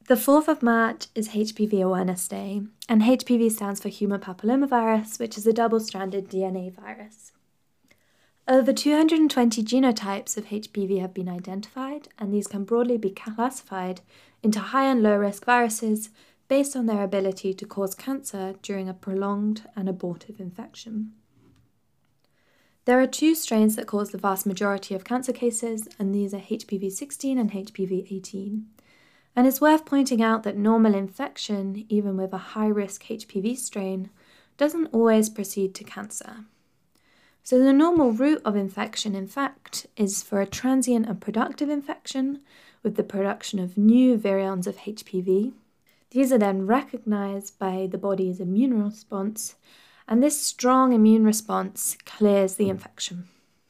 The 4th of March is HPV Awareness Day, and HPV stands for human papillomavirus, which is a double-stranded DNA virus. Over 220 genotypes of HPV have been identified, and these can broadly be classified into high and low risk viruses based on their ability to cause cancer during a prolonged and abortive infection. There are 2 strains that cause the vast majority of cancer cases, and these are HPV 16 and HPV 18. And it's worth pointing out that normal infection, even with a high-risk HPV strain, doesn't always proceed to cancer. So the normal route of infection, in fact, is for a transient and productive infection with the production of new virions of HPV. These are then recognized by the body's immune response, and this strong immune response clears the infection.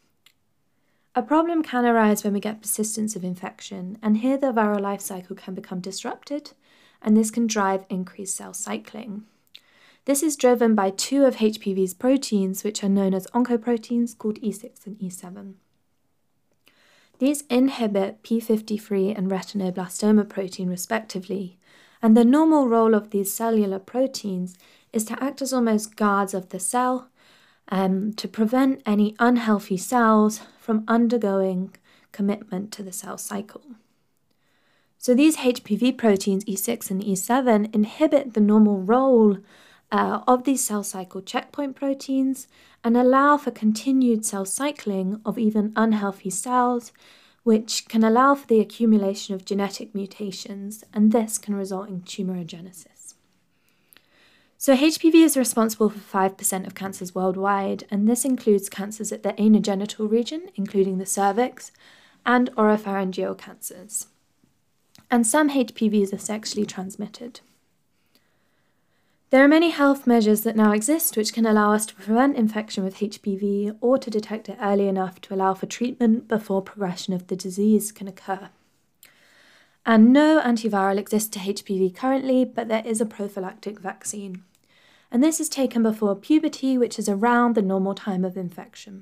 A problem can arise when we get persistence of infection, and here the viral life cycle can become disrupted, and this can drive increased cell cycling. This is driven by 2 of HPV's proteins, which are known as oncoproteins called E6 and E7. These inhibit p53 and retinoblastoma protein respectively, and the normal role of these cellular proteins is to act as almost guards of the cell, to prevent any unhealthy cells from undergoing commitment to the cell cycle. So these HPV proteins, E6 and E7, inhibit the normal role of these cell cycle checkpoint proteins and allow for continued cell cycling of even unhealthy cells, which can allow for the accumulation of genetic mutations, and this can result in tumorigenesis. So HPV is responsible for 5% of cancers worldwide, and this includes cancers at the anogenital region, including the cervix, and oropharyngeal cancers. And some HPVs are sexually transmitted. There are many health measures that now exist which can allow us to prevent infection with HPV or to detect it early enough to allow for treatment before progression of the disease can occur. And no antiviral exists to HPV currently, but there is a prophylactic vaccine. And this is taken before puberty, which is around the normal time of infection.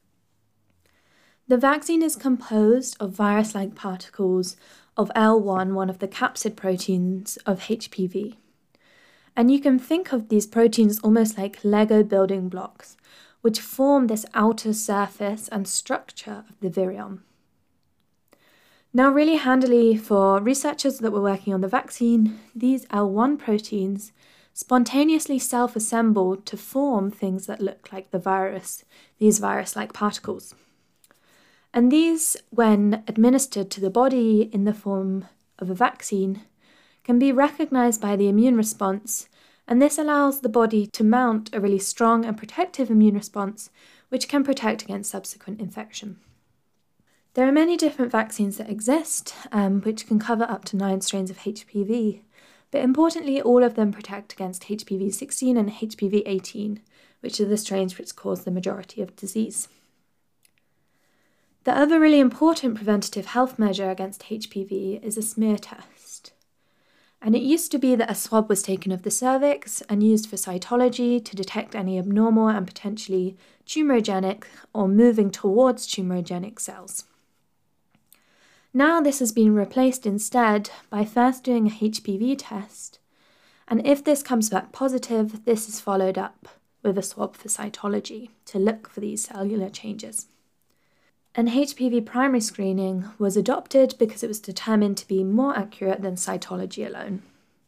The vaccine is composed of virus-like particles of L1, one of the capsid proteins of HPV. And you can think of these proteins almost like Lego building blocks, which form this outer surface and structure of the virion. Now, really handily for researchers that were working on the vaccine, these L1 proteins spontaneously self-assemble to form things that look like the virus, these virus-like particles. And these, when administered to the body in the form of a vaccine, can be recognized by the immune response, and this allows the body to mount a really strong and protective immune response, which can protect against subsequent infection. There are many different vaccines that exist, which can cover up to 9 strains of HPV, but importantly, all of them protect against HPV 16 and HPV 18, which are the strains which cause the majority of disease. The other really important preventative health measure against HPV is a smear test. And it used to be that a swab was taken of the cervix and used for cytology to detect any abnormal and potentially tumorigenic or moving towards tumorigenic cells. Now this has been replaced instead by first doing a HPV test, and if this comes back positive, this is followed up with a swab for cytology to look for these cellular changes. And HPV primary screening was adopted because it was determined to be more accurate than cytology alone.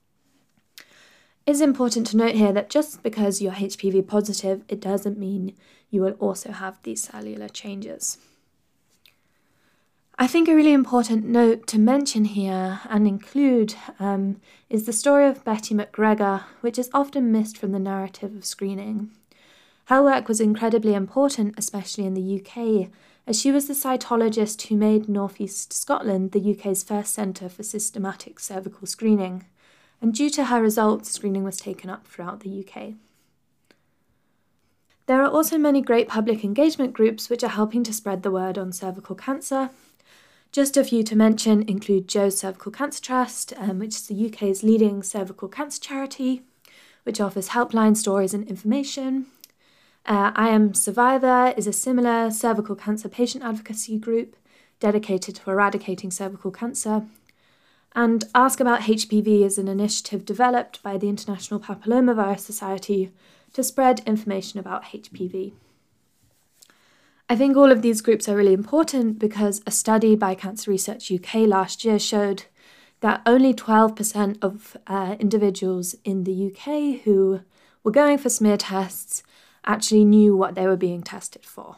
It's important to note here that just because you're HPV positive, it doesn't mean you will also have these cellular changes. I think a really important note to mention here and include is the story of Betty McGregor, which is often missed from the narrative of screening. Her work was incredibly important, especially in the UK, as she was the cytologist who made North East Scotland the UK's first centre for systematic cervical screening, and due to her results, screening was taken up throughout the UK. There are also many great public engagement groups which are helping to spread the word on cervical cancer. Just a few to mention include Joe's Cervical Cancer Trust, which is the UK's leading cervical cancer charity, which offers helpline stories and information. I Am Survivor is a similar cervical cancer patient advocacy group dedicated to eradicating cervical cancer. and ask about HPV as an initiative developed by the International Papillomavirus Society to spread information about HPV. I think all of these groups are really important because a study by Cancer Research UK last year showed that only 12% of individuals in the UK who were going for smear tests actually knew what they were being tested for.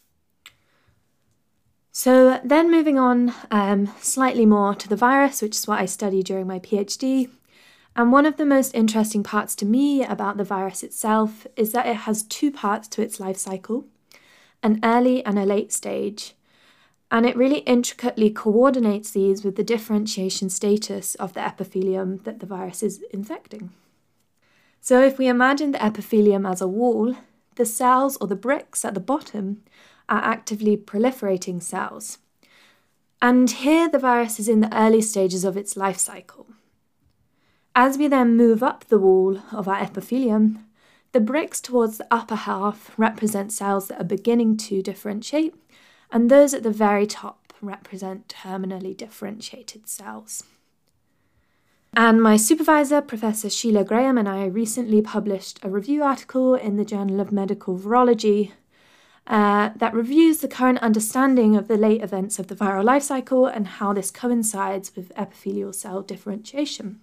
So then moving on slightly more to the virus, which is what I studied during my PhD. And one of the most interesting parts to me about the virus itself is that it has two parts to its life cycle, an early and a late stage. And it really intricately coordinates these with the differentiation status of the epithelium that the virus is infecting. So if we imagine the epithelium as a wall, the cells or the bricks at the bottom are actively proliferating cells. And here the virus is in the early stages of its life cycle. As we then move up the wall of our epithelium, the bricks towards the upper half represent cells that are beginning to differentiate, and those at the very top represent terminally differentiated cells. And my supervisor, Professor Sheila Graham, and I recently published a review article in the Journal of Medical Virology that reviews the current understanding of the late events of the viral life cycle and how this coincides with epithelial cell differentiation.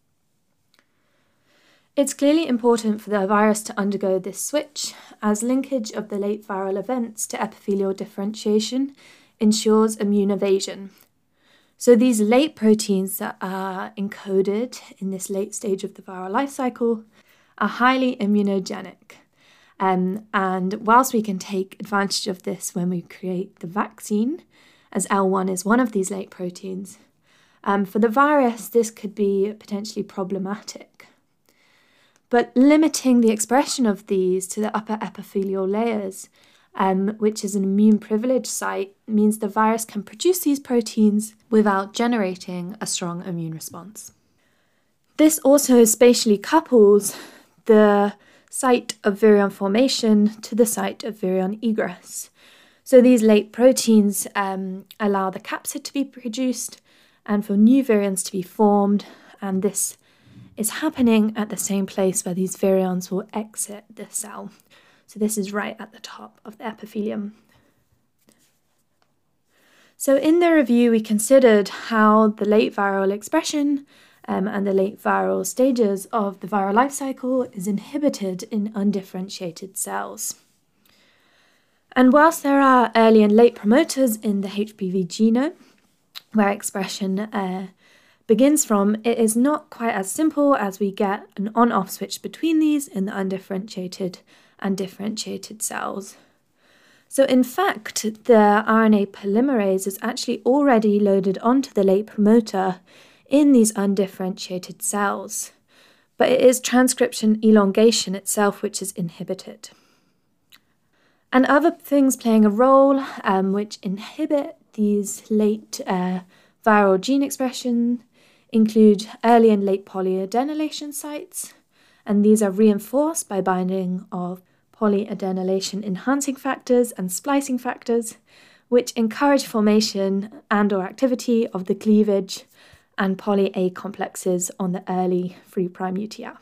It's clearly important for the virus to undergo this switch, as linkage of the late viral events to epithelial differentiation ensures immune evasion. So these late proteins that are encoded in this late stage of the viral life cycle are highly immunogenic. And whilst we can take advantage of this when we create the vaccine, as L1 is one of these late proteins, for the virus this could be potentially problematic. But limiting the expression of these to the upper epithelial layers, which is an immune privileged site, means the virus can produce these proteins without generating a strong immune response. This also spatially couples the site of virion formation to the site of virion egress. So these late proteins allow the capsid to be produced and for new virions to be formed, and this is happening at the same place where these virions will exit the cell. So this is right at the top of the epithelium. So in the review, we considered how the late viral expression and the late viral stages of the viral life cycle is inhibited in undifferentiated cells. And whilst there are early and late promoters in the HPV genome, where expression begins from, it is not quite as simple as we get an on-off switch between these in the undifferentiated and differentiated cells. So in fact, the RNA polymerase is actually already loaded onto the late promoter in these undifferentiated cells, but it is transcription elongation itself which is inhibited. And other things playing a role which inhibit these late viral gene expression include early and late polyadenylation sites, and these are reinforced by binding of polyadenylation enhancing factors and splicing factors, which encourage formation and/or activity of the cleavage and poly A complexes on the early 3' UTR.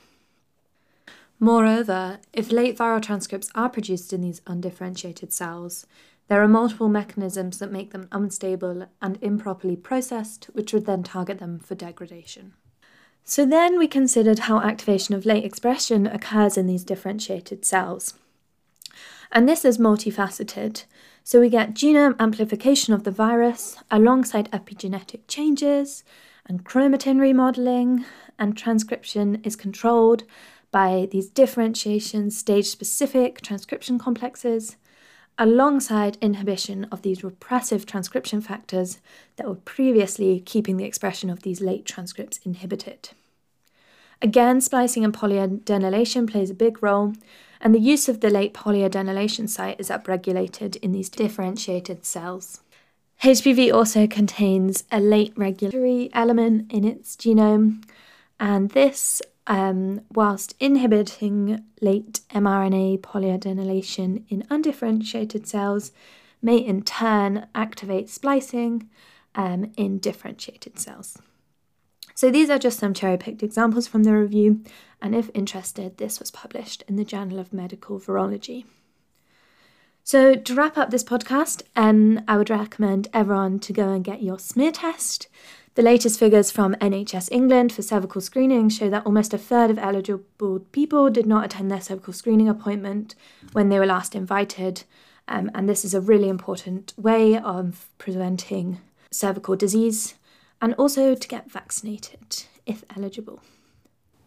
Moreover, if late viral transcripts are produced in these undifferentiated cells, there are multiple mechanisms that make them unstable and improperly processed, which would then target them for degradation. So then we considered how activation of late expression occurs in these differentiated cells. And this is multifaceted. So we get genome amplification of the virus alongside epigenetic changes and chromatin remodeling, and transcription is controlled by these differentiation stage-specific transcription complexes, alongside inhibition of these repressive transcription factors that were previously keeping the expression of these late transcripts inhibited. Again, splicing and polyadenylation plays a big role, and the use of the late polyadenylation site is upregulated in these differentiated cells. HPV also contains a late regulatory element in its genome, and this, whilst inhibiting late mRNA polyadenylation in undifferentiated cells, may in turn activate splicing in differentiated cells. So these are just some cherry-picked examples from the review, and if interested, this was published in the Journal of Medical Virology. So to wrap up this podcast, I would recommend everyone to go and get your smear test. The latest figures from NHS England for cervical screening show that almost a third of eligible people did not attend their cervical screening appointment when they were last invited, and this is a really important way of preventing cervical disease and also to get vaccinated if eligible.